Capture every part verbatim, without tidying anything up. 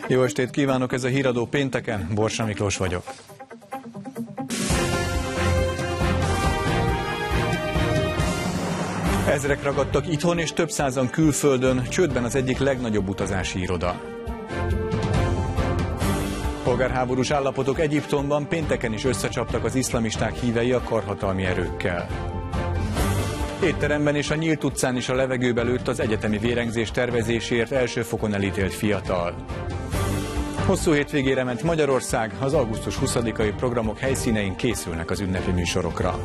Jó estét kívánok, ez a Híradó pénteken, Borsa Miklós vagyok. Ezrek ragadtak itthon és több százan külföldön, csődben az egyik legnagyobb utazási iroda. Polgárháborús állapotok Egyiptomban, pénteken is összecsaptak az iszlamisták hívei a karhatalmi erőkkel. Étteremben és a Nyílt utcán is a levegőbe lőtt az egyetemi vérengzés tervezéséért első fokon elítélt fiatal. Hosszú hétvégére ment Magyarország, az augusztus huszadikai programok helyszínein készülnek az ünnepi műsorokra.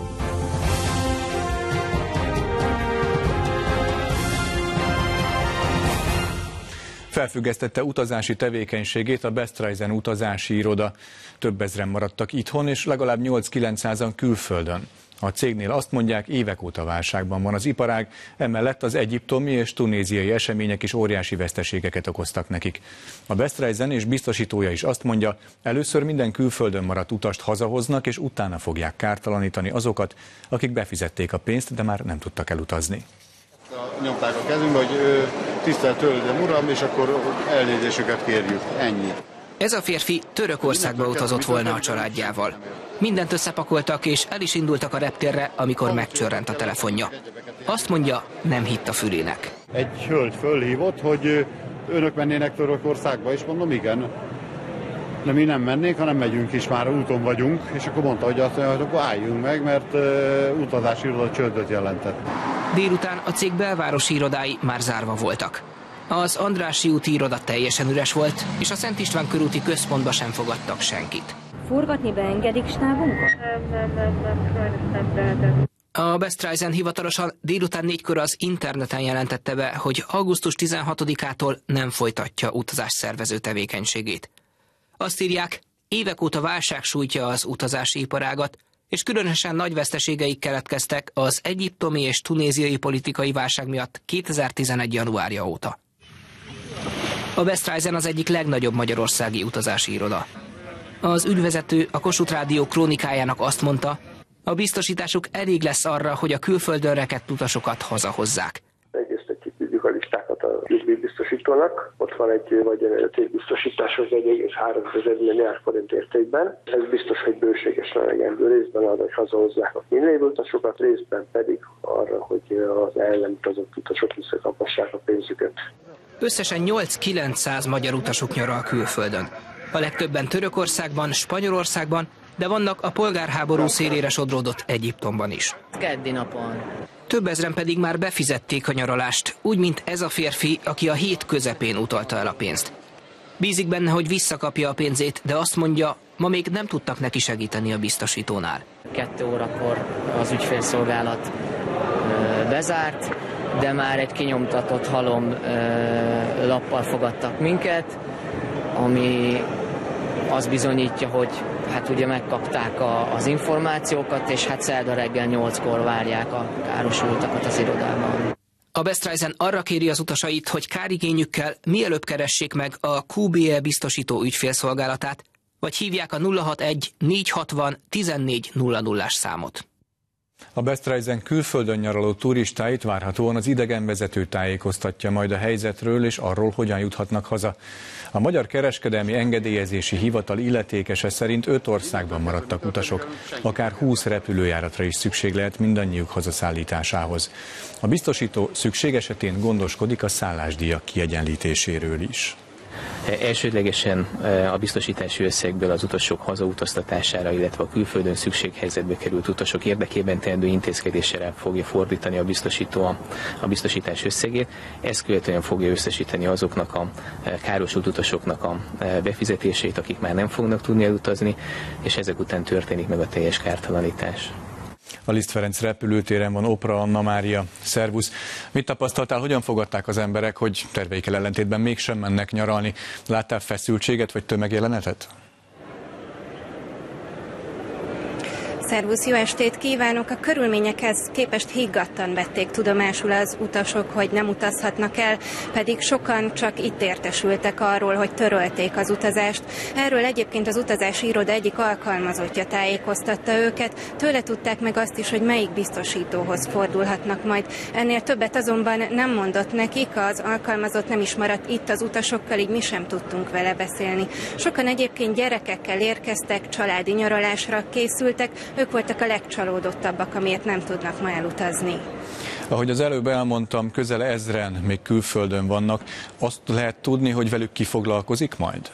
Felfüggesztette utazási tevékenységét a Best Reisen utazási iroda. Több ezren maradtak itthon, és legalább nyolc-kilencszázan külföldön. A cégnél azt mondják, évek óta válságban van az iparág, emellett az egyiptomi és tunéziai események is óriási veszteségeket okoztak nekik. A Best Reisen és biztosítója is azt mondja, először minden külföldön maradt utast hazahoznak, és utána fogják kártalanítani azokat, akik befizették a pénzt, de már nem tudtak elutazni. Nyomták a kezünkbe, hogy tisztelt Hölgyem, Uram, és akkor elnézésüket kérjük. Ennyi. Ez a férfi Törökországba utazott volna a családjával. Mindent összepakoltak, és el is indultak a reptérre, amikor megcsörrent a telefonja. Azt mondja, nem hitt a fülének. Egy hölgy fölhívott, hogy önök mennének Törökországba, és mondom, igen. De mi nem mennénk, hanem megyünk is, már úton vagyunk, és akkor mondta, hogy azt mondja, hogy akkor álljunk meg, mert uh, utazási iroda csődöt jelentett. Délután a cég belvárosi irodái már zárva voltak. Az Andrássy úti iroda teljesen üres volt, és a Szent István körúti központba sem fogadtak senkit. Forgatni beengedik stábunkat? Nem, nem, nem, nem, sajnos nem tehetek. A Best Reisen hivatalosan délután négykor az interneten jelentette be, hogy augusztus tizenhatodikától nem folytatja utazásszervező tevékenységét. Azt írják, évek óta válság sújtja az utazási iparágat, és különösen nagy veszteségeik keletkeztek az egyiptomi és tunéziai politikai válság miatt kétezer-tizenegy. januárja óta. A Best Reisen az egyik legnagyobb magyarországi utazási iroda. Az ügyvezető a Kossuth Rádió krónikájának azt mondta, a biztosításuk elég lesz arra, hogy a külföldön rekedt utasokat hazahozzák. Egyrészt kiküldjük a listákat a biztosítónak, ott van egy vagy a cégbiztosításhoz egy egész három milliárd forint értékben. Ez biztos, hogy bőséges elegendő részben arra, hogy hazahozzák a kínlévő utasokat, részben pedig arra, hogy az el nem utazott utasok visszakapassák a pénzüket. Összesen nyolc-kilencszáz magyar utasuk nyaral külföldön. A legtöbben Törökországban, Spanyolországban, de vannak a polgárháború szélére sodródott Egyiptomban is. Keddi napon. Több ezren pedig már befizették a nyaralást, úgy, mint ez a férfi, aki a hét közepén utalta el a pénzt. Bízik benne, hogy visszakapja a pénzét, de azt mondja, ma még nem tudtak neki segíteni a biztosítónál. Kettő órakor az ügyfélszolgálat bezárt, de már egy kinyomtatott halom lappal fogadtak minket, ami azt bizonyítja, hogy hát ugye megkapták a, az információkat, és hát szerda reggel nyolckor várják a károsultakat az irodában. A Best Reisen arra kéri az utasait, hogy kárigényükkel mielőbb keressék meg a kú bé é biztosító ügyfélszolgálatát, vagy hívják a nulla hatvanegy négyszázhatvan tizennégy nulla nullás számot. A Best Reisen külföldön nyaraló turistáit várhatóan az idegenvezető tájékoztatja majd a helyzetről és arról, hogyan juthatnak haza. A Magyar Kereskedelmi Engedélyezési Hivatal illetékese szerint öt országban maradtak utasok, akár húsz repülőjáratra is szükség lehet mindannyiuk hazaszállításához. A biztosító szükség esetén gondoskodik a szállásdíjak kiegyenlítéséről is. Elsődlegesen a biztosítási összegből az utasok hazautaztatására, illetve a külföldön szükséghelyzetbe került utasok érdekében teendő intézkedésre fogja fordítani a biztosító a, a biztosítás összegét. Ezt követően fogja összesíteni azoknak a károsult utasoknak a befizetését, akik már nem fognak tudni elutazni, és ezek után történik meg a teljes kártalanítás. A Liszt Ferenc repülőtéren van Opra Anna Mária. Szervusz! Mit tapasztaltál, hogyan fogadták az emberek, hogy terveikkel ellentétben mégsem mennek nyaralni? Láttál feszültséget vagy tömegjelenetet? Szervusz, jó estét kívánok! A körülményekhez képest higgadtan vették tudomásul az utasok, hogy nem utazhatnak el, pedig sokan csak itt értesültek arról, hogy törölték az utazást. Erről egyébként az utazási iroda egyik alkalmazottja tájékoztatta őket, tőle tudták meg azt is, hogy melyik biztosítóhoz fordulhatnak majd. Ennél többet azonban nem mondott nekik, az alkalmazott nem is maradt itt az utasokkal, így mi sem tudtunk vele beszélni. Sokan egyébként gyerekekkel érkeztek, családi nyaralásra készültek, ők voltak a legcsalódottabbak, amiért nem tudnak ma elutazni. Ahogy az előbb elmondtam, közel ezren még külföldön vannak. Azt lehet tudni, hogy velük ki foglalkozik majd?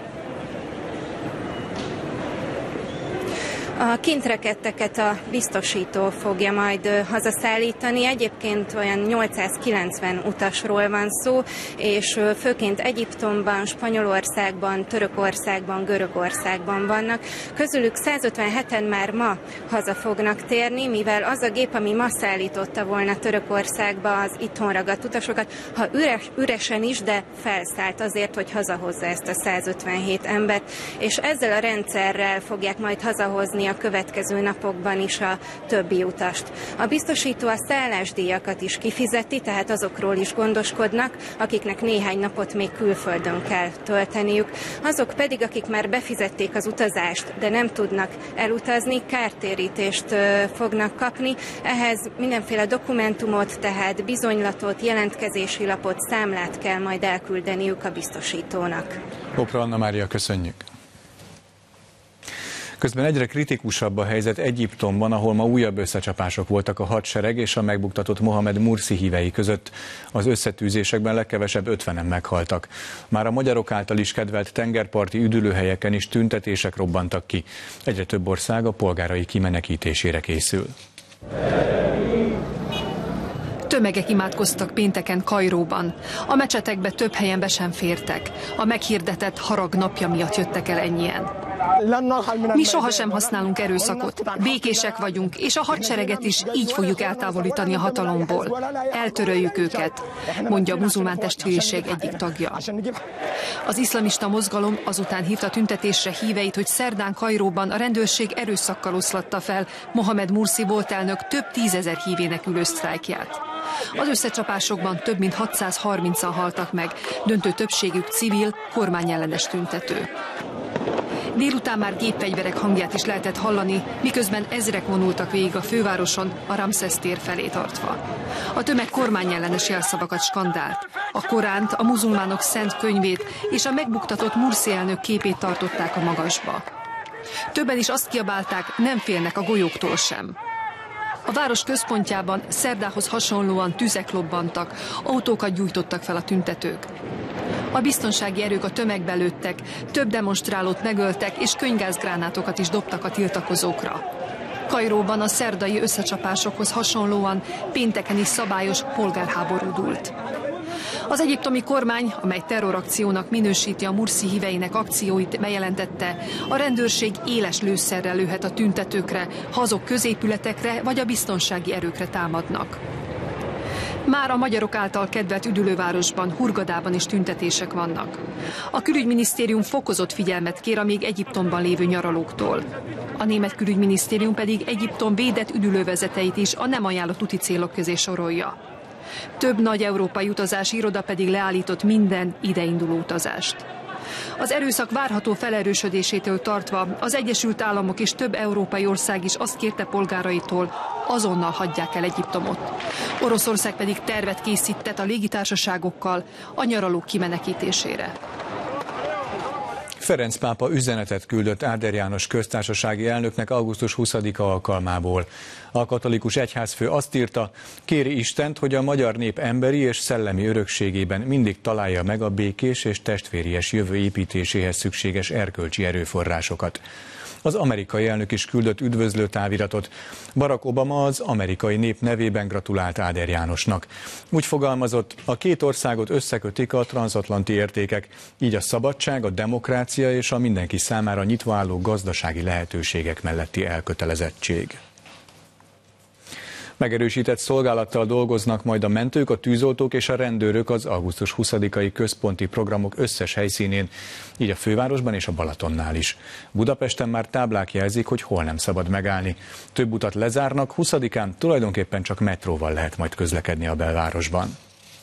A kintrekedteket a biztosító fogja majd hazaszállítani. Egyébként olyan nyolcszázkilencven utasról van szó, és főként Egyiptomban, Spanyolországban, Törökországban, Görögországban vannak. Közülük százötvenheten már ma haza fognak térni, mivel az a gép, ami ma szállította volna Törökországba az itthon ragadt utasokat, ha üres, üresen is, de felszállt azért, hogy hazahozza ezt a százötvenhét embert, és ezzel a rendszerrel fogják majd hazahozni a következő napokban is a többi utast. A biztosító a szállásdíjakat is kifizeti, tehát azokról is gondoskodnak, akiknek néhány napot még külföldön kell tölteniük. Azok pedig, akik már befizették az utazást, de nem tudnak elutazni, kártérítést fognak kapni. Ehhez mindenféle dokumentumot, tehát bizonylatot, jelentkezési lapot, számlát kell majd elküldeniük a biztosítónak. Kopra Anna Mária, köszönjük! Közben egyre kritikusabb a helyzet Egyiptomban, ahol ma újabb összecsapások voltak a hadsereg és a megbuktatott Mohamed Mursi hívei között. Az összetűzésekben legkevesebb ötvenen meghaltak. Már a magyarok által is kedvelt tengerparti üdülőhelyeken is tüntetések robbantak ki. Egyre több ország a polgárai kimenekítésére készül. Tömegek imádkoztak pénteken Kairóban. A mecsetekbe több helyen be sem fértek. A meghirdetett harag napja miatt jöttek el ennyien. Mi sohasem használunk erőszakot, békések vagyunk, és a hadsereget is így fogjuk eltávolítani a hatalomból. Eltöröljük őket, mondja a muzulmán testvériség egyik tagja. Az iszlamista mozgalom azután hívta tüntetésre híveit, hogy szerdán Kairóban a rendőrség erőszakkal oszlatta fel Mohamed Mursi volt elnök több tízezer hívének ülő sztrájkját. Az összecsapásokban több mint hatszázharmincan haltak meg, döntő többségük civil, kormányellenes tüntető. Délután már gépfegyverek hangját is lehetett hallani, miközben ezrek vonultak végig a fővároson, a Ramszesz tér felé tartva. A tömeg kormányellenes jelszavakat skandált. A Koránt, a muzulmánok szent könyvét és a megbuktatott Mursi elnök képét tartották a magasba. Többen is azt kiabálták, nem félnek a golyóktól sem. A város központjában szerdához hasonlóan tüzek lobbantak, autókat gyújtottak fel a tüntetők. A biztonsági erők a tömegbe lőttek, több demonstrálót megöltek és könygázgránátokat is dobtak a tiltakozókra. Kairóban a szerdai összecsapásokhoz hasonlóan pénteken is szabályos polgárháború dúlt. Az egyiptomi kormány, amely terrorakciónak minősíti a Mursi híveinek akcióit, bejelentette, a rendőrség éles lőszerrel lőhet a tüntetőkre, ha azok középületekre vagy a biztonsági erőkre támadnak. Már a magyarok által kedvelt üdülővárosban, Hurgadában is tüntetések vannak. A külügyminisztérium fokozott figyelmet kér a még Egyiptomban lévő nyaralóktól. A német külügyminisztérium pedig Egyiptom védett üdülővezeteit is a nem ajánlott úti célok közé sorolja. Több nagy európai utazási iroda pedig leállított minden ideinduló utazást. Az erőszak várható felerősödésétől tartva az Egyesült Államok és több európai ország is azt kérte polgáraitól, azonnal hagyják el Egyiptomot. Oroszország pedig tervet készített a légitársaságokkal a nyaralók kimenekítésére. Ferenc pápa üzenetet küldött Áder János köztársasági elnöknek augusztus huszadika alkalmából. A katolikus egyházfő azt írta, kéri Istent, hogy a magyar nép emberi és szellemi örökségében mindig találja meg a békés és testvéries jövő építéséhez szükséges erkölcsi erőforrásokat. Az amerikai elnök is küldött üdvözlő táviratot. Barack Obama az amerikai nép nevében gratulált Áder Jánosnak. Úgy fogalmazott, a két országot összekötik a transatlanti értékek, így a szabadság, a demokrácia és a mindenki számára nyitva álló gazdasági lehetőségek melletti elkötelezettség. Megerősített szolgálattal dolgoznak majd a mentők, a tűzoltók és a rendőrök az augusztus huszadikai központi programok összes helyszínén, így a fővárosban és a Balatonnál is. Budapesten már táblák jelzik, hogy hol nem szabad megállni. Több utat lezárnak, huszadikán tulajdonképpen csak metróval lehet majd közlekedni a belvárosban.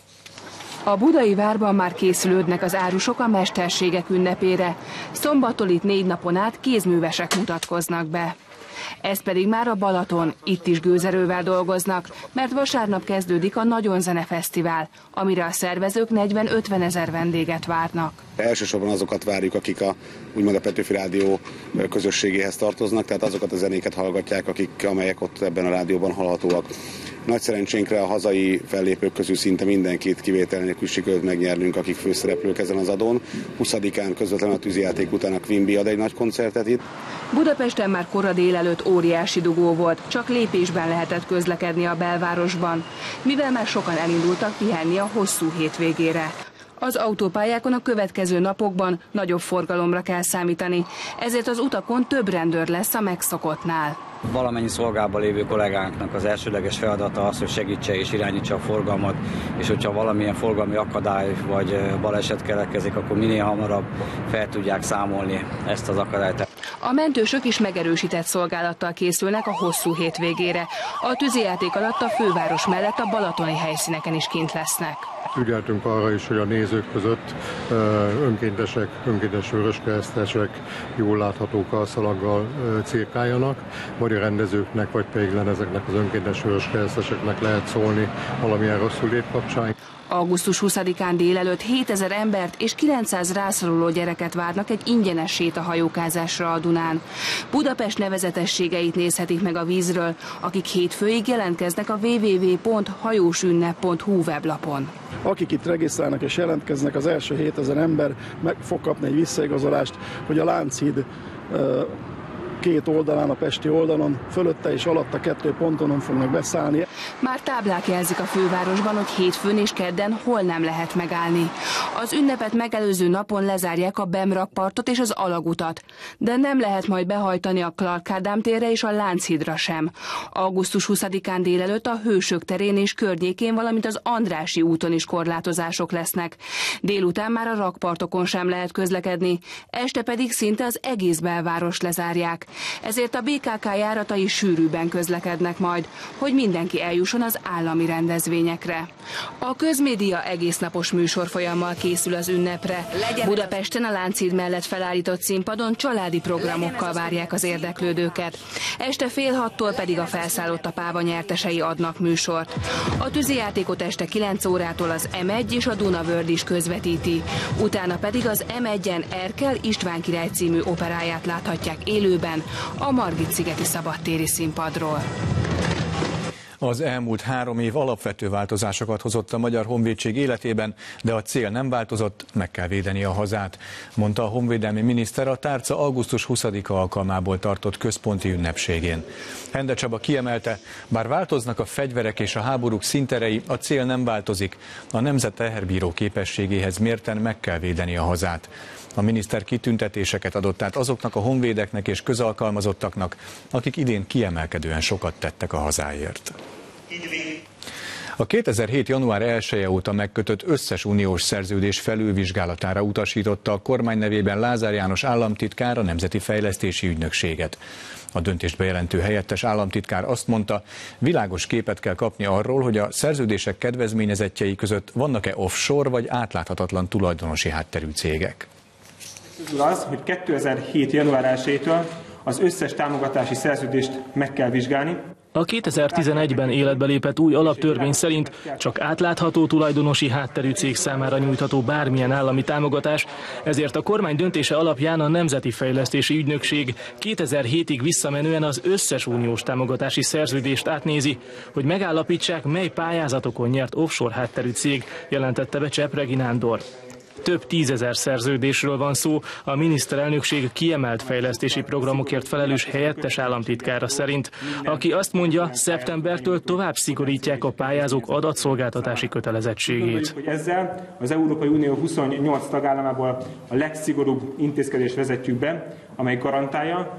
A budai várban már készülődnek az árusok a mesterségek ünnepére. Szombattól itt négy napon át kézművesek mutatkoznak be. Ez pedig már a Balaton, itt is gőzerővel dolgoznak, mert vasárnap kezdődik a Nagyon Zene Fesztivál, amire a szervezők negyven-ötven ezer vendéget várnak. Elsősorban azokat várjuk, akik a, úgymond a Petőfi Rádió közösségéhez tartoznak, tehát azokat a zenéket hallgatják, akik, amelyek ott ebben a rádióban hallhatóak. Nagy szerencsénkre a hazai fellépők közül szinte mindenkit kivétel nélkül sikerült megnyernünk, akik főszereplők ezen az adón. huszadikán közvetlenül a tűzijáték után a Quimby ad egy nagy koncertet itt. Budapesten már kora délelőtt óriási dugó volt, csak lépésben lehetett közlekedni a belvárosban, mivel már sokan elindultak pihenni a hosszú hétvégére. Az autópályákon a következő napokban nagyobb forgalomra kell számítani, ezért az utakon több rendőr lesz a megszokottnál. Valamennyi szolgálban lévő kollégánknak az elsődleges feladata az, hogy segítse és irányítsa a forgalmat, és hogyha valamilyen forgalmi akadály vagy baleset keletkezik, akkor minél hamarabb fel tudják számolni ezt az akadályt. A mentősök is megerősített szolgálattal készülnek a hosszú hétvégére. A tűzijáték alatt a főváros mellett a balatoni helyszíneken is kint lesznek. Ügyeltünk arra is, hogy a nézők között önkéntesek, önkéntes vöröskeresztesek jól látható karszalaggal cirkáljanak, vagy a rendezőknek, vagy pedig ezeknek az önkéntes vöröskereszteseknek lehet szólni valamilyen rosszul lét kapcsán. augusztus huszadikán délelőtt hétezer embert és kilencszáz rászoruló gyereket várnak egy ingyenes sétahajókázásra a Dunán. Budapest nevezetességeit nézhetik meg a vízről, akik hétfőig jelentkeznek a double-u double-u double-u pont hajósünnep pont hu weblapon. Akik itt regisztrálnak és jelentkeznek, az első hétezer ember meg fog kapni egy visszaigazolást, hogy a Lánchíd két oldalán, a pesti oldalon, fölötte és alatta kettő pontonon fognak beszállni. Már táblák jelzik a fővárosban, hogy hétfőn és kedden hol nem lehet megállni. Az ünnepet megelőző napon lezárják a Bem-rakpartot és az Alagutat, de nem lehet majd behajtani a Clark Ádám térre és a Lánchídra sem. augusztus huszadikán délelőtt a Hősök terén és környékén, valamint az Andrássy úton is korlátozások lesznek. Délután már a rakpartokon sem lehet közlekedni, este pedig szinte az egész belváros lezárják. Ezért a bé ká ká járatai sűrűbben közlekednek majd, hogy mindenki eljusson az állami rendezvényekre. A közmédia egésznapos műsorfolyammal készül az ünnepre. Budapesten a Lánchíd mellett felállított színpadon családi programokkal várják az érdeklődőket. Este fél hattól pedig a Felszállott a páva nyertesei adnak műsort. A tűzijátékot este kilenc órától az em egy és a Dunavörd is közvetíti. Utána pedig az em egyen Erkel István király című operáját láthatják élőben a Margit-szigeti szabadtéri színpadról. Az elmúlt három év alapvető változásokat hozott a Magyar Honvédség életében, de a cél nem változott, meg kell védeni a hazát, mondta a honvédelmi miniszter a tárca augusztus huszadika alkalmából tartott központi ünnepségén. Hende Csaba kiemelte, bár változnak a fegyverek és a háborúk színterei, a cél nem változik. A nemzet teherbíró képességéhez mérten meg kell védeni a hazát. A miniszter kitüntetéseket adott át azoknak a honvédeknek és közalkalmazottaknak, akik idén kiemelkedően sokat tettek a hazáért. A kétezer-hét. január elseje óta megkötött összes uniós szerződés felülvizsgálatára utasította a kormány nevében Lázár János államtitkár a Nemzeti Fejlesztési Ügynökséget. A döntést bejelentő helyettes államtitkár azt mondta, világos képet kell kapni arról, hogy a szerződések kedvezményezettjei között vannak-e offshore vagy átláthatatlan tulajdonosi hátterű cégek. Az, hogy kétezer-hét. január elsejétől az összes támogatási szerződést meg kell vizsgálni. A kétezer-tizenegyben életbe lépett új alaptörvény szerint csak átlátható tulajdonosi hátterű cég számára nyújtható bármilyen állami támogatás, ezért a kormány döntése alapján a Nemzeti Fejlesztési Ügynökség kétezer-hétig visszamenően az összes uniós támogatási szerződést átnézi, hogy megállapítsák, mely pályázatokon nyert offshore hátterű cég, jelentette be Csepp Reginándor. Több tízezer szerződésről van szó, a miniszterelnökség kiemelt fejlesztési programokért felelős helyettes államtitkára szerint, aki azt mondja, szeptembertől tovább szigorítják a pályázók adatszolgáltatási kötelezettségét. Hogy ezzel az Európai Unió huszonnyolc tagállamából a legszigorúbb intézkedést vezetjük be, amely garantálja,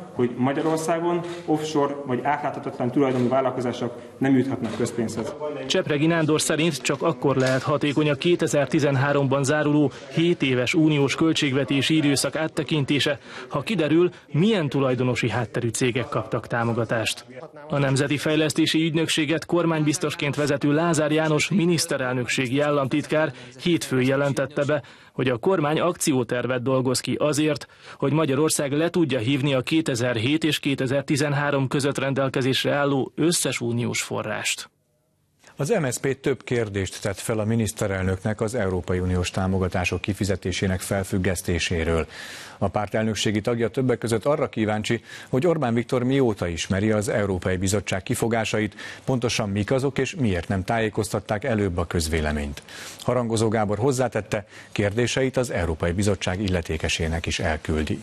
hogy Magyarországon offshore vagy átláthatatlan tulajdonú vállalkozások nem juthatnak közpénzhez. Csepregi Nándor szerint csak akkor lehet hatékony a kétezer-tizenháromban záruló hét éves uniós költségvetési időszak áttekintése, ha kiderül, milyen tulajdonosi hátterű cégek kaptak támogatást. A Nemzeti Fejlesztési Ügynökséget kormánybiztosként vezető Lázár János miniszterelnökségi államtitkár hétfőn jelentette be, hogy a kormány akciótervet dolgoz ki azért, hogy Magyarország le tudja hívni a kétezer-hét és kétezer-tizenhárom között rendelkezésre álló összes uniós forrást. Az em es zé pé több kérdést tett fel a miniszterelnöknek az Európai Uniós támogatások kifizetésének felfüggesztéséről. A párt elnökségi tagja többek között arra kíváncsi, hogy Orbán Viktor mióta ismeri az Európai Bizottság kifogásait, pontosan mik azok és miért nem tájékoztatták előbb a közvéleményt. Harangozó Gábor hozzátette, kérdéseit az Európai Bizottság illetékesének is elküldi.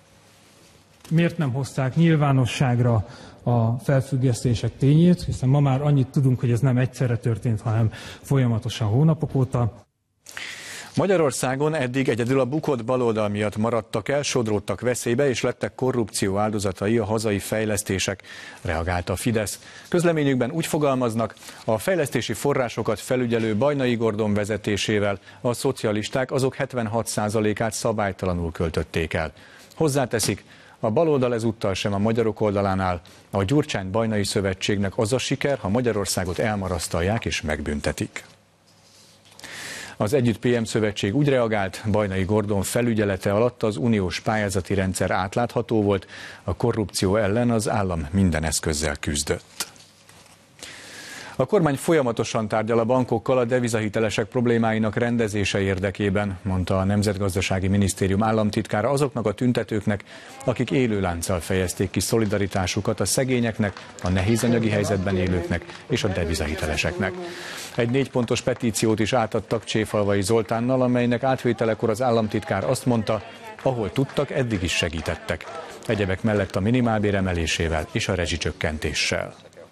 Miért nem hozták nyilvánosságra a felfüggesztések tényét, hiszen ma már annyit tudunk, hogy ez nem egyszerre történt, hanem folyamatosan hónapok óta. Magyarországon eddig egyedül a bukott baloldal miatt maradtak el, sodródtak veszélybe és lettek korrupció áldozatai a hazai fejlesztések, reagált a Fidesz. Közleményükben úgy fogalmaznak, a fejlesztési forrásokat felügyelő Bajnai Gordon vezetésével a szocialisták azok hetvenhat százalékát szabálytalanul költötték el. Hozzáteszik, a baloldal ezúttal sem a magyarok oldalán áll. A Gyurcsány-Bajnai Szövetségnek az a siker, ha Magyarországot elmarasztalják és megbüntetik. Az Együtt pé em szövetség úgy reagált, Bajnai Gordon felügyelete alatt az uniós pályázati rendszer átlátható volt, a korrupció ellen az állam minden eszközzel küzdött. A kormány folyamatosan tárgyal a bankokkal a devizahitelesek problémáinak rendezése érdekében, mondta a Nemzetgazdasági Minisztérium államtitkára azoknak a tüntetőknek, akik élőlánccal fejezték ki szolidaritásukat a szegényeknek, a nehéz anyagi helyzetben élőknek és a devizahiteleseknek. Egy négy pontos petíciót is átadtak Cséfalvai Zoltánnal, amelynek átvételekor az államtitkár azt mondta, ahol tudtak, eddig is segítettek. Egyebek mellett a minimálbér emelésével és a rezsicsökkentéssel.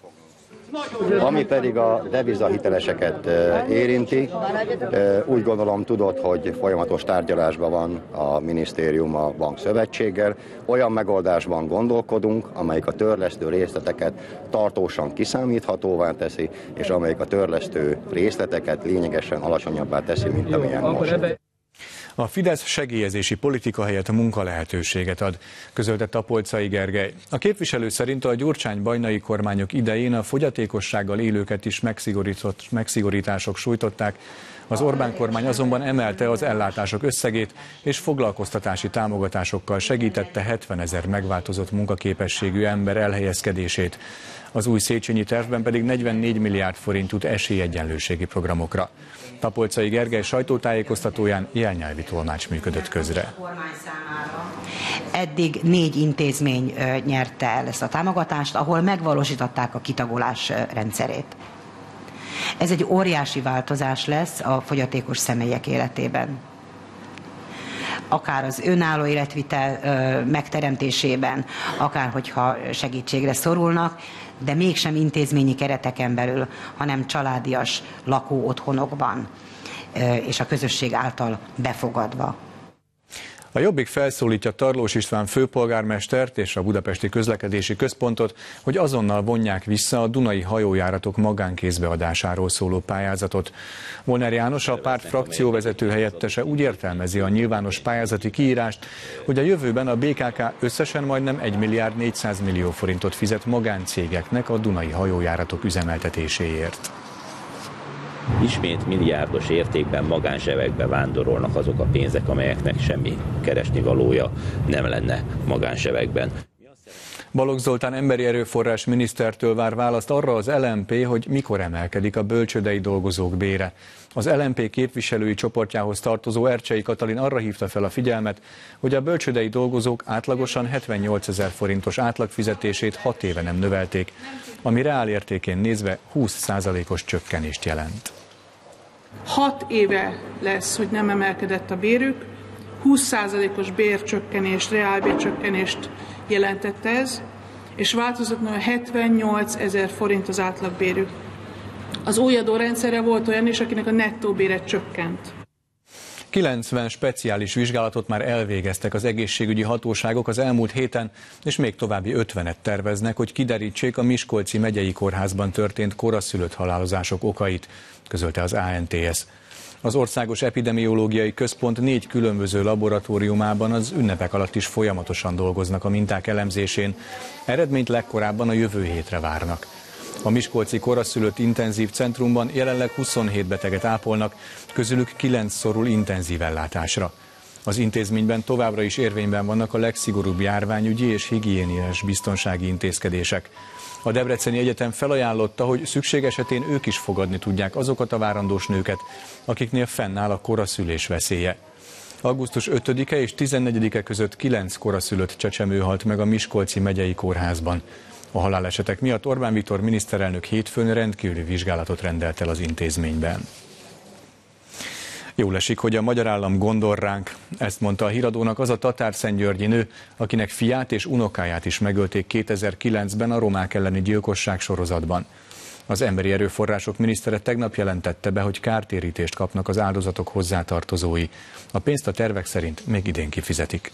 Ami pedig a devizahiteleseket érinti, úgy gondolom tudod, hogy folyamatos tárgyalásban van a minisztérium a bankszövetséggel. Olyan megoldásban gondolkodunk, amelyik a törlesztő részleteket tartósan kiszámíthatóvá teszi, és amelyik a törlesztő részleteket lényegesen alacsonyabbá teszi, mint amilyen most. A Fidesz segélyezési politika helyett munkalehetőséget ad, közölte Tapolczai Gergely. A képviselő szerint a Gyurcsány-Bajnai kormányok idején a fogyatékossággal élőket is megszigorított, megszigorítások sújtották. Az Orbán kormány azonban emelte az ellátások összegét, és foglalkoztatási támogatásokkal segítette hetvenezer megváltozott munkaképességű ember elhelyezkedését. Az új Széchenyi tervben pedig negyvennégy milliárd forint jut esélyegyenlőségi programokra. Tapolczai Gergely sajtótájékoztatóján jelnyelvi tolmács működött közre. Eddig négy intézmény nyerte el ezt a támogatást, ahol megvalósították a kitagolás rendszerét. Ez egy óriási változás lesz a fogyatékos személyek életében. Akár az önálló életvitel megteremtésében, akár hogyha segítségre szorulnak, de mégsem intézményi kereteken belül, hanem családias lakóotthonokban és a közösség által befogadva. A Jobbik felszólítja Tarlós István főpolgármestert és a Budapesti Közlekedési Központot, hogy azonnal vonják vissza a dunai hajójáratok magánkézbe adásáról szóló pályázatot. Molnár János, a párt frakcióvezető helyettese úgy értelmezi a nyilvános pályázati kiírást, hogy a jövőben a bé ká ká összesen majdnem egy milliárd négyszáz millió forintot fizet magáncégeknek a dunai hajójáratok üzemeltetéséért. Ismét milliárdos értékben magánsebekbe vándorolnak azok a pénzek, amelyeknek semmi keresnivalója nem lenne magánsebekben. Balogh Zoltán emberi erőforrás minisztertől vár választ arra az el em pé, hogy mikor emelkedik a bölcsődei dolgozók bére. Az el em pé képviselői csoportjához tartozó Ercsei Katalin arra hívta fel a figyelmet, hogy a bölcsődei dolgozók átlagosan hetvennyolcezer forintos átlagfizetését hat éve nem növelték, ami reálértékén nézve húsz százalékos csökkenést jelent. Hat éve lesz, hogy nem emelkedett a bérük, húsz százalékos bércsökkenést, reálbércsökkenést jelentett ez, és változatlanul hetvennyolcezer forint az átlagbérük. Az új adórendszerre volt olyan is, akinek a nettó bére csökkent. kilencven speciális vizsgálatot már elvégeztek az egészségügyi hatóságok az elmúlt héten, és még további ötvenet terveznek, hogy kiderítsék a Miskolci megyei kórházban történt koraszülött halálozások okait, közölte az á en té es. Az Országos Epidemiológiai Központ négy különböző laboratóriumában az ünnepek alatt is folyamatosan dolgoznak a minták elemzésén. Eredményt legkorábban a jövő hétre várnak. A miskolci koraszülött intenzív centrumban jelenleg huszonhét beteget ápolnak, közülük kilenc szorul intenzív ellátásra. Az intézményben továbbra is érvényben vannak a legszigorúbb járványügyi és higiéniás biztonsági intézkedések. A Debreceni Egyetem felajánlotta, hogy szükség esetén ők is fogadni tudják azokat a várandós nőket, akiknél fennáll a koraszülés veszélye. augusztus ötödike és tizennegyedike között kilenc koraszülött csecsemő halt meg a Miskolci megyei kórházban. A halálesetek miatt Orbán Viktor miniszterelnök hétfőn rendkívüli vizsgálatot rendelt el az intézményben. Jól esik, hogy a magyar állam gondol ránk, ezt mondta a Híradónak az a tatárszentgyörgyi nő, akinek fiát és unokáját is megölték kétezer-kilencben a romák elleni gyilkosság sorozatban. Az Emberi Erőforrások minisztere tegnap jelentette be, hogy kártérítést kapnak az áldozatok hozzátartozói. A pénzt a tervek szerint még idén kifizetik.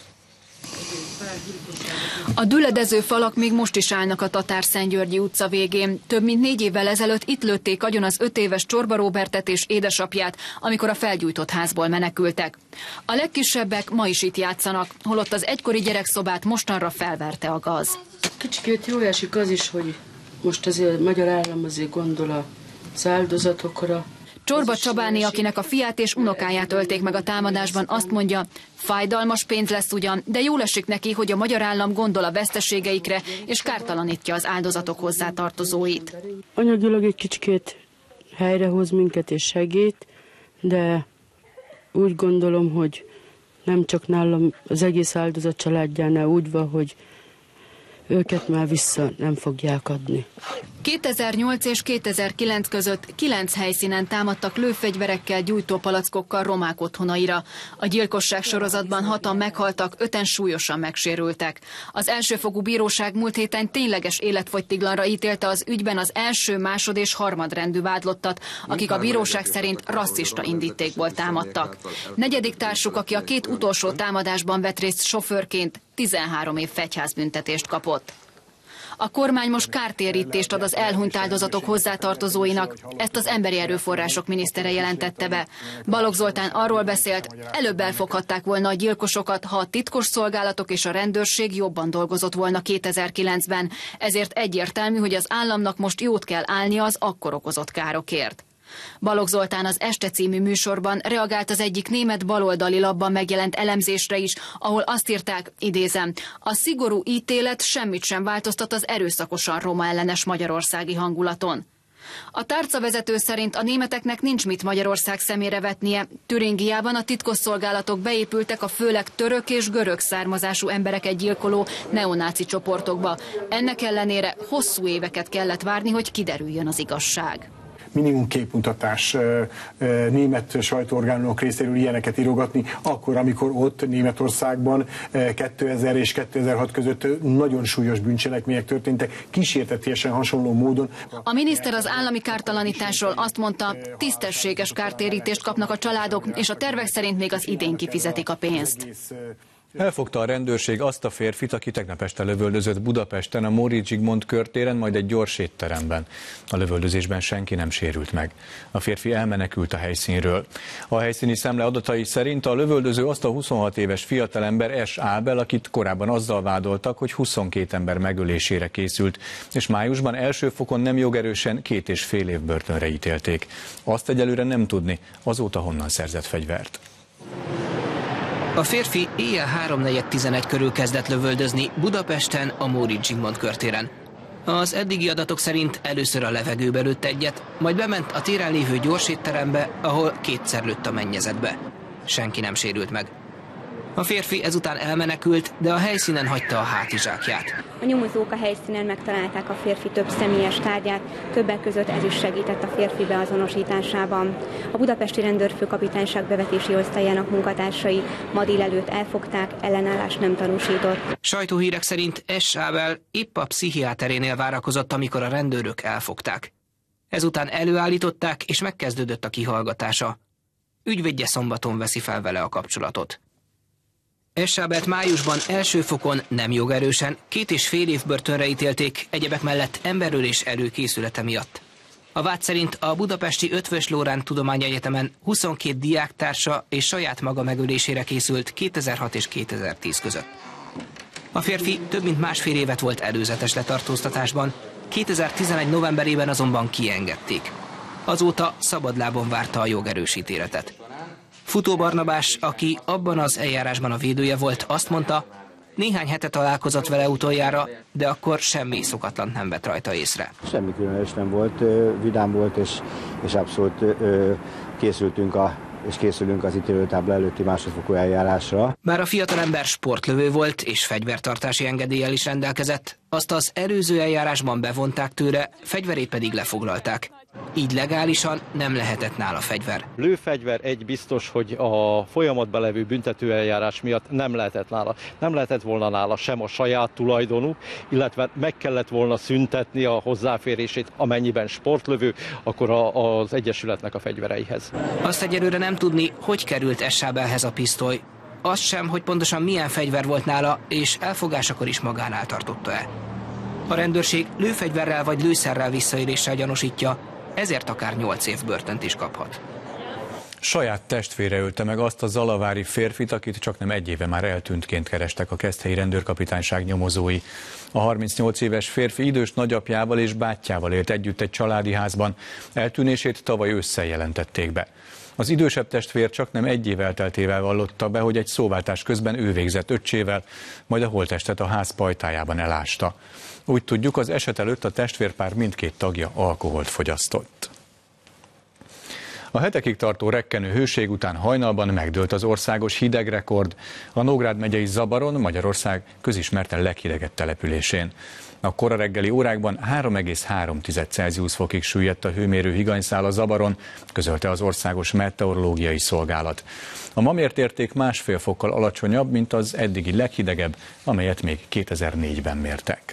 A düledező falak még most is állnak a Tatárszentgyörgyi utca végén. Több mint négy évvel ezelőtt itt lőtték agyon az öt éves Csorba Róbertet és édesapját, amikor a felgyújtott házból menekültek. A legkisebbek ma is itt játszanak, holott az egykori gyerekszobát mostanra felverte a gaz. Kicsikét jól esik az is, hogy most azért a magyar állam azért gondol az áldozatokra. Csorba Csabáné, akinek a fiát és unokáját ölték meg a támadásban, azt mondja, fájdalmas pénz lesz ugyan, de jól esik neki, hogy a magyar állam gondol a veszteségeikre, és kártalanítja az áldozatok hozzátartozóit. Anyagilag egy kicsikét helyrehoz minket és segít, de úgy gondolom, hogy nem csak nálam, az egész áldozat családjánál úgy van, hogy őket már vissza nem fogják adni. kétezer-nyolc és kétezer-kilenc között kilenc helyszínen támadtak lőfegyverekkel, gyújtópalackokkal romák otthonaira. A gyilkosság sorozatban hatan meghaltak, öten súlyosan megsérültek. Az elsőfokú bíróság múlt héten tényleges életfogytiglanra ítélte az ügyben az első, másod és harmadrendű vádlottat, akik a bíróság szerint rasszista indítékból támadtak. Negyedik társuk, aki a két utolsó támadásban vett részt sofőrként, tizenhárom év fegyházbüntetést kapott. A kormány most kártérítést ad az elhunyt áldozatok hozzátartozóinak, ezt az Emberi Erőforrások minisztere jelentette be. Balogh Zoltán arról beszélt, előbb elfoghatták volna a gyilkosokat, ha a titkos szolgálatok és a rendőrség jobban dolgozott volna kétezer-kilencben, ezért egyértelmű, hogy az államnak most jót kell állnia az akkor okozott károkért. Balogh Zoltán az Este című műsorban reagált az egyik német baloldali labban megjelent elemzésre is, ahol azt írták, idézem, a szigorú ítélet semmit sem változtat az erőszakosan roma ellenes magyarországi hangulaton. A tárcavezető szerint a németeknek nincs mit Magyarország szemére vetnie. Türingiában a titkosszolgálatok beépültek a főleg török és görög származású embereket gyilkoló neonáci csoportokba. Ennek ellenére hosszú éveket kellett várni, hogy kiderüljön az igazság. Minimum képmutatás német sajtóorgánok részéről ilyeneket írogatni, akkor, amikor ott Németországban kétezer és kétezer-hat között nagyon súlyos bűncselekmények történtek, kísértetiesen hasonló módon. A miniszter az állami kártalanításról azt mondta, tisztességes kártérítést kapnak a családok, és a tervek szerint még az idén kifizetik a pénzt. Elfogta a rendőrség azt a férfit, aki tegnap este lövöldözött Budapesten, a Móricz Zsigmond körtéren, majd egy gyors étteremben. A lövöldözésben senki nem sérült meg. A férfi elmenekült a helyszínről. A helyszíni szemle adatai szerint a lövöldöző azt a huszonhat éves fiatalember S. Ábel, akit korábban azzal vádoltak, hogy huszonkét ember megölésére készült, és májusban első fokon nem jogerősen két és fél év börtönre ítélték. Azt egyelőre nem tudni, azóta honnan szerzett fegyvert. A férfi éjjel háromnegyed tizenegy körül kezdett lövöldözni Budapesten, a Móricz Zsigmond körtéren. Az eddigi adatok szerint először a levegőbe lőtt egyet, majd bement a téren lévő gyorsétterembe, ahol kétszer lőtt a mennyezetbe. Senki nem sérült meg. A férfi ezután elmenekült, de a helyszínen hagyta a hátizsákját. A nyomozók a helyszínen megtalálták a férfi több személyes tárgyát, többek között ez is segített a férfi beazonosításában. A budapesti rendőrfőkapitányság bevetési osztályának munkatársai ma délelőtt elfogták, ellenállás nem tanúsított. Sajtóhírek szerint S. Ábel épp a pszichiáterénél várakozott, amikor a rendőrök elfogták. Ezután előállították, és megkezdődött a kihallgatása. Ügyvédje szombaton veszi fel vele a kapcsolatot. Esábelt májusban első fokon nem jogerősen két és fél év börtönre ítélték, egyebek mellett emberölés előkészülete miatt. A vád szerint a budapesti Eötvös Loránd Tudományegyetemen huszonkét diáktársa és saját maga megölésére készült kétezer-hat és kétezer-tíz között. A férfi több mint másfél évet volt előzetes letartóztatásban, kétezer-tizenegy novemberében azonban kiengedték. Azóta szabadlábon várta a jogerős ítéletet. Futó Barnabás, aki abban az eljárásban a védője volt, azt mondta, néhány hete találkozott vele utoljára, de akkor semmi szokatlant nem vett rajta észre. Semmi különös nem volt, vidám volt, és, és abszolút készültünk a, és készülünk az ítélőtábla előtti másodfokú eljárásra. Bár a fiatalember sportlövő volt és fegyvertartási engedéllyel is rendelkezett, azt az előző eljárásban bevonták tőle, fegyverét pedig lefoglalták. Így legálisan nem lehetett nála fegyver. Lőfegyver egy biztos, hogy a folyamatban levő büntetőeljárás miatt nem lehetett nála. Nem lehetett volna nála sem a saját tulajdonú, illetve meg kellett volna szüntetni a hozzáférését, amennyiben sportlövő, akkor a, az egyesületnek a fegyvereihez. Azt egyelőre nem tudni, hogy került Esábelhez a pisztoly. Azt sem, hogy pontosan milyen fegyver volt nála, és elfogásakor is magánál tartotta-e. A rendőrség lőfegyverrel vagy lőszerrel visszaéléssel gyanúsítja, ezért akár nyolc év börtönt is kaphat. Saját testvére ölte meg azt a zalavári férfit, akit csaknem egy éve már eltűntként kerestek a Keszthelyi Rendőrkapitányság nyomozói. A harmincnyolc éves férfi idős nagyapjával és bátyjával élt együtt egy családi házban. Eltűnését tavaly ősszel jelentették be. Az idősebb testvér csaknem egy év elteltével vallotta be, hogy egy szóváltás közben ő végzett öccsével, majd a holttestet a ház pajtájában elásta. Úgy tudjuk, az eset előtt a testvérpár mindkét tagja alkoholt fogyasztott. A hetekig tartó rekkenő hőség után hajnalban megdőlt az országos hidegrekord a Nógrád megyei Zabaron, Magyarország közismerten leghidegebb településén. A kora reggeli órákban három egész három Celsius fokig süllyedt a hőmérő higanyszál a Zabaron, közölte az Országos Meteorológiai Szolgálat. A ma mért érték másfél fokkal alacsonyabb, mint az eddigi leghidegebb, amelyet még kétezer-négyben mértek.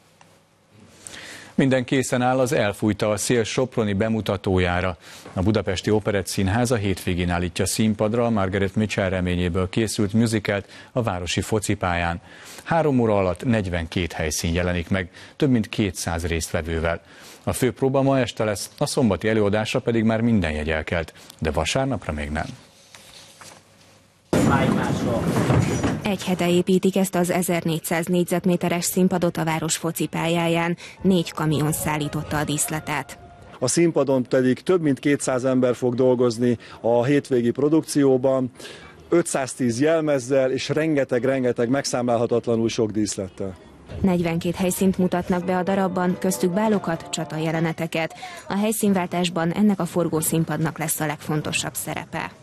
Minden készen áll az Elfújta a szél soproni bemutatójára. A Budapesti Operettszínház a hétvégén állítja színpadra a Margaret Mitchell reményéből készült musicalt a városi focipályán. Három óra alatt negyvenkét helyszín jelenik meg, több mint kétszáz résztvevővel. A főpróba ma este lesz, a szombati előadásra pedig már minden jegy elkelt, de vasárnapra még nem. Egy hete építik ezt az ezernégyszáz négyzetméteres színpadot a város focipályáján. Négy kamion szállította a díszletet. A színpadon pedig több mint kétszáz ember fog dolgozni a hétvégi produkcióban, ötszáztíz jelmezzel és rengeteg-rengeteg megszámlálhatatlanul sok díszlettel. negyvenkét helyszínt mutatnak be a darabban, köztük bálokat, csatajeleneteket. A helyszínváltásban ennek a forgószínpadnak lesz a legfontosabb szerepe.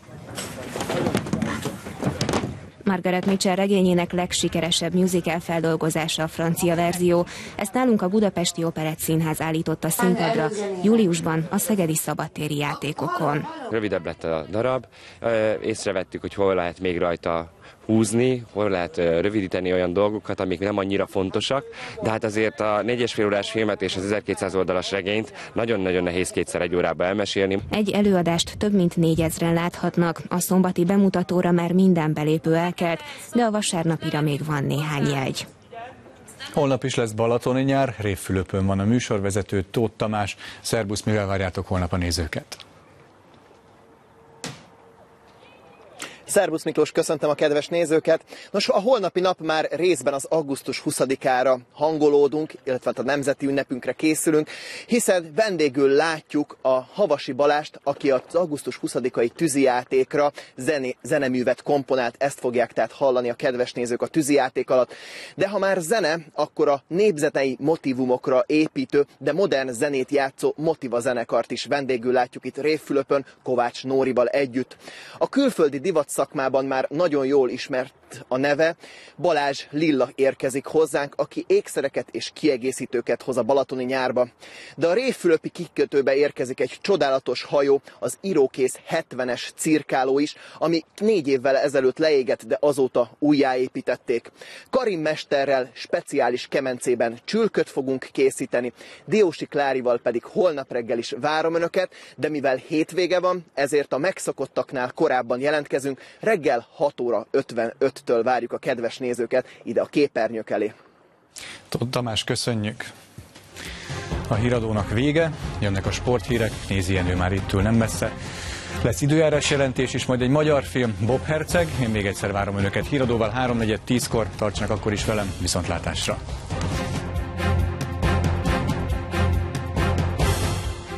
Margaret Mitchell regényének legsikeresebb musical feldolgozása a francia verzió. Ezt nálunk a Budapesti Operettszínház állította színpadra júliusban a szegedi szabadtéri játékokon. Rövidebb lett a darab, észrevettük, hogy hol lehet még rajta húzni, hol lehet rövidíteni olyan dolgokat, amik nem annyira fontosak, de hát azért a négy és fél órás filmet és az ezerkétszáz oldalas regényt nagyon-nagyon nehéz kétszer egy órába elmesélni. Egy előadást több mint négyezren láthatnak, a szombati bemutatóra már minden belépő elkelt, de a vasárnapira még van néhány jegy. Holnap is lesz balatoni nyár, Révfülöpön van a műsorvezető, Tóth Tamás. Szerbusz, mivel várjátok holnap a nézőket? Szerbusz Miklós, köszöntöm a kedves nézőket. Nos, a holnapi nap már részben az augusztus huszadikára hangolódunk, illetve a nemzeti ünnepünkre készülünk, hiszen vendégül látjuk a Havasi Balást, aki az augusztus huszadikai tűzijátékra zené, zeneművet komponált, ezt fogják tehát hallani a kedves nézők a tűzijáték alatt. De ha már zene, akkor a népzenei motívumokra építő, de modern zenét játszó Motiva zenekart is vendégül látjuk itt Révfülöpön, Kovács Nórival együtt. A külföldi divat szakmában már nagyon jól ismert a neve. Balázs Lilla érkezik hozzánk, aki ékszereket és kiegészítőket hoz a balatoni nyárba. De a Révfülöpi kikötőbe érkezik egy csodálatos hajó, az írókész hetvenes cirkáló is, ami négy évvel ezelőtt leégett, de azóta újjáépítették. Karim mesterrel speciális kemencében csülköt fogunk készíteni, Diósi Klárival pedig holnap reggel is várom önöket, de mivel hétvége van, ezért a megszokottaknál korábban jelentkezünk, reggel hat óra ötvenöttől várjuk a kedves nézőket ide a képernyők elé. Tóth Tamás, köszönjük! A híradónak vége, jönnek a sporthírek, Nézi Jenő már itt ül nem messze. Lesz időjárás jelentés is, majd egy magyar film, Bob Herceg. Én még egyszer várom önöket híradóval háromnegyed tízkor, tartsanak akkor is velem, viszontlátásra!